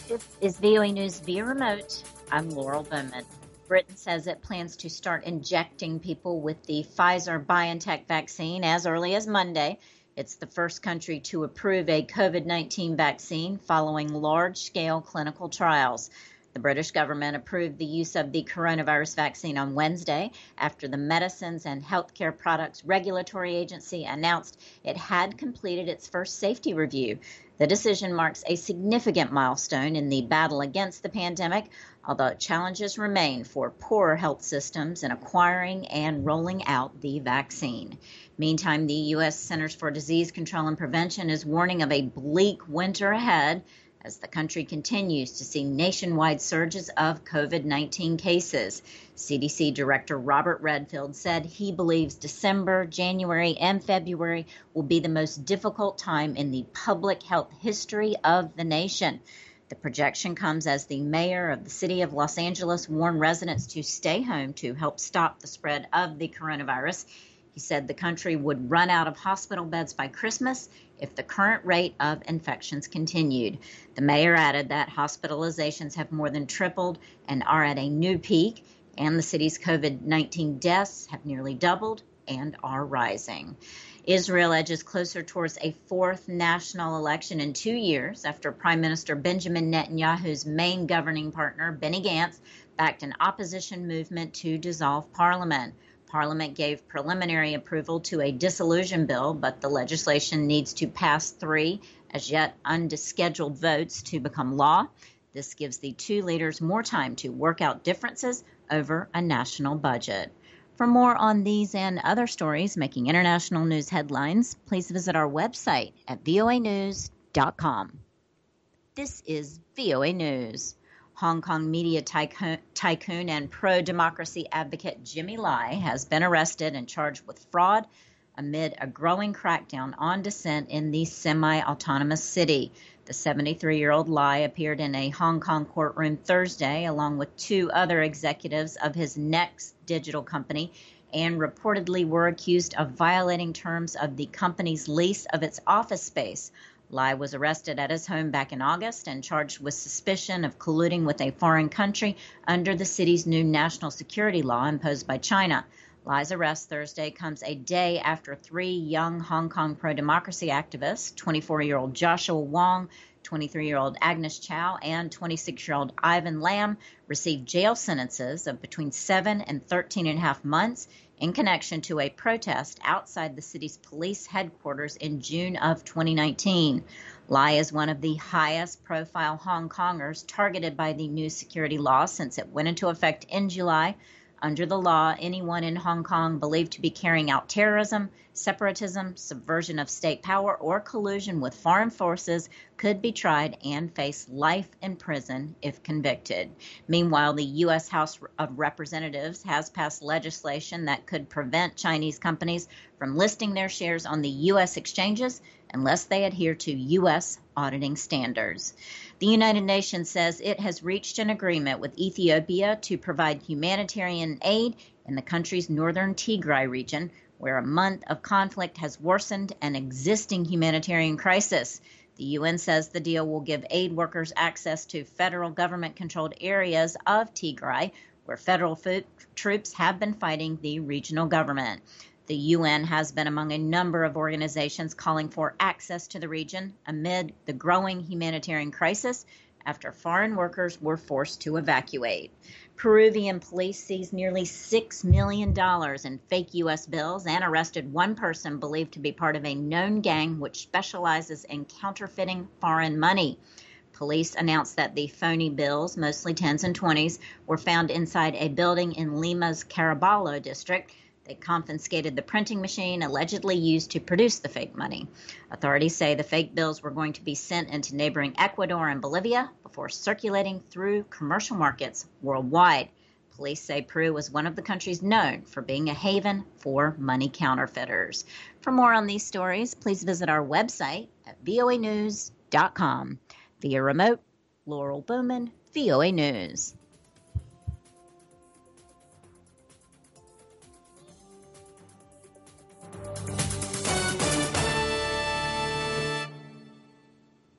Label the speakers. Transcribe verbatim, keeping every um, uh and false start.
Speaker 1: This is V O A News via remote. I'm Laurel Bowman. Britain says it plans to start injecting people with the Pfizer-BioNTech vaccine as early as Monday. It's the first country to approve a COVID nineteen vaccine following large-scale clinical trials. The British government approved the use of the coronavirus vaccine on Wednesday after the Medicines and Healthcare Products Regulatory Agency announced it had completed its first safety review. The decision marks a significant milestone in the battle against the pandemic, although challenges remain for poorer health systems in acquiring and rolling out the vaccine. Meantime, the U S Centers for Disease Control and Prevention is warning of a bleak winter ahead as the country continues to see nationwide surges of COVID nineteen cases. C D C Director Robert Redfield said he believes December, January, and February will be the most difficult time in the public health history of the nation. The projection comes as the mayor of the city of Los Angeles warned residents to stay home to help stop the spread of the coronavirus. He said the country would run out of hospital beds by Christmas if the current rate of infections continued. The mayor added that hospitalizations have more than tripled and are at a new peak, and the city's COVID nineteen deaths have nearly doubled and are rising. Israel edges closer towards a fourth national election in two years after Prime Minister Benjamin Netanyahu's main governing partner, Benny Gantz, backed an opposition movement to dissolve parliament. Parliament gave preliminary approval to a dissolution bill, but the legislation needs to pass three as yet unscheduled votes to become law. This gives the two leaders more time to work out differences over a national budget. For more on these and other stories making international news headlines, please visit our website at V O A news dot com. This is V O A News. Hong Kong media tycoon, tycoon and pro-democracy advocate Jimmy Lai has been arrested and charged with fraud amid a growing crackdown on dissent in the semi-autonomous city. The seventy-three-year-old Lai appeared in a Hong Kong courtroom Thursday along with two other executives of his Next digital company and reportedly were accused of violating terms of the company's lease of its office space. Lai was arrested at his home back in August and charged with suspicion of colluding with a foreign country under the city's new national security law imposed by China. Lai's arrest Thursday comes a day after three young Hong Kong pro-democracy activists, twenty-four-year-old Joshua Wong, twenty-three-year-old Agnes Chow, and twenty-six-year-old Ivan Lam, received jail sentences of between seven and thirteen and a half months in connection to a protest outside the city's police headquarters in June of twenty nineteen. Lai is one of the highest profile Hong Kongers targeted by the new security law since it went into effect in July. Under the law, anyone in Hong Kong believed to be carrying out terrorism, separatism, subversion of state power, or collusion with foreign forces could be tried and face life in prison if convicted. Meanwhile, the U S House of Representatives has passed legislation that could prevent Chinese companies from listing their shares on the U S exchanges unless they adhere to U S auditing standards. The United Nations says it has reached an agreement with Ethiopia to provide humanitarian aid in the country's northern Tigray region, where a month of conflict has worsened an existing humanitarian crisis. The U N says the deal will give aid workers access to federal government-controlled areas of Tigray, where federal food troops have been fighting the regional government. The U N has been among a number of organizations calling for access to the region amid the growing humanitarian crisis after foreign workers were forced to evacuate. Peruvian police seized nearly six million dollars in fake U S bills and arrested one person believed to be part of a known gang which specializes in counterfeiting foreign money. Police announced that the phony bills, mostly tens and twenties, were found inside a building in Lima's Caraballo district. They confiscated the printing machine allegedly used to produce the fake money. Authorities say the fake bills were going to be sent into neighboring Ecuador and Bolivia before circulating through commercial markets worldwide. Police say Peru was one of the countries known for being a haven for money counterfeiters. For more on these stories, please visit our website at V O A news dot com. Via remote, Laurel Bowman, V O A News.